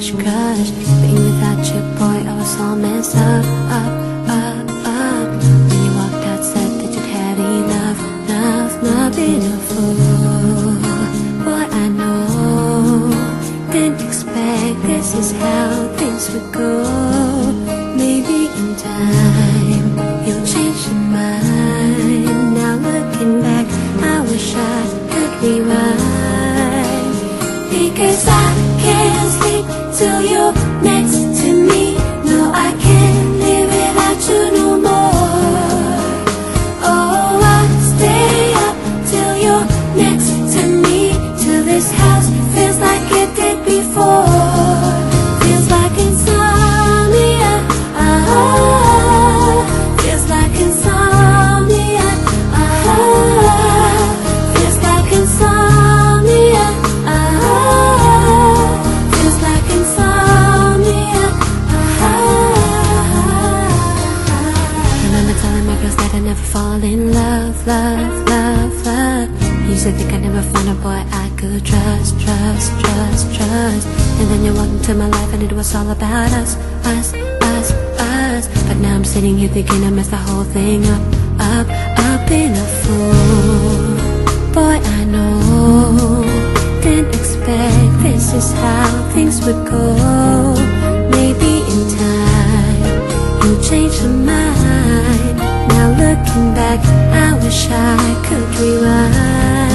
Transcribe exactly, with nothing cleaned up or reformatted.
crush, crush. Being without you, boy, I was all messed up, up, up, up. When you walked out, said that you'd had enough, enough, not being a fool. Boy, I know, didn't expect this is how things would go. Maybe in time, you'll change your mind. Now looking back, I wish I could rewind. Because I can't sleep till you're next to me. No, I can't live without you no more. Oh, I'll stay up till you're next to me, till this house feels like it did before. Feels like insomnia, ah, feels like insomnia, ah, feels like insomnia, ah, feels like insomnia, ah. Remember telling my girls that I never fall in love, love, love, love. You used to think I'd never find a boy I could trust, trust, trust, trust. And then you walked into my life and it was all about us, us, us, us. But now I'm sitting here thinking I messed the whole thing up, up, up in a fool. Boy, I know, didn't expect this is how things would go. Maybe in time, you'll change your mind. Now looking back, I wish I could rewind.